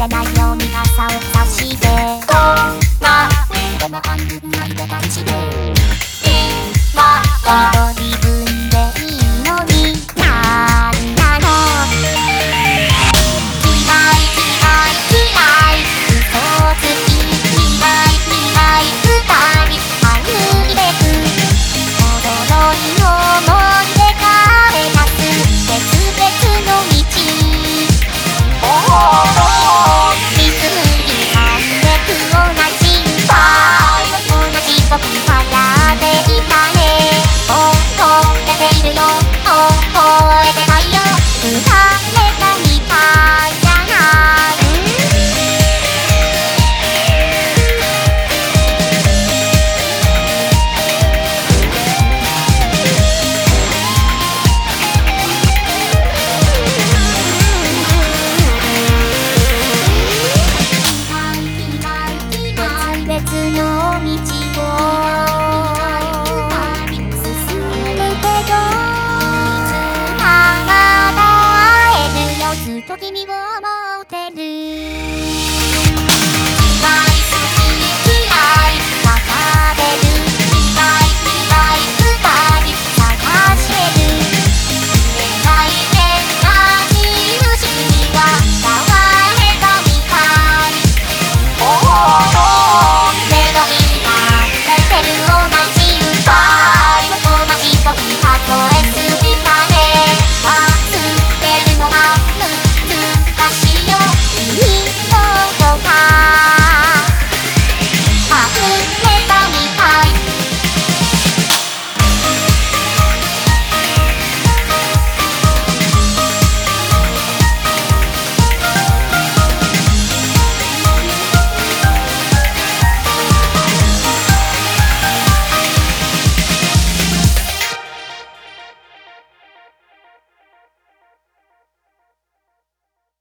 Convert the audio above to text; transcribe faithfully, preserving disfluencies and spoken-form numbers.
れないように傘を差してどんなにでも半分ないで感じで今は一人分でいいのになんなの嫌い嫌い嫌い嘘つき嫌い嫌い二人歩いてく驚いの思い出から出す別々の道リズムに噛んでく同じ同じ僕に笑っていたね覚えているよ覚えてないよ生まれたみたいじゃない別の道を進むけどいつかまた会えるよずっと君を思ってる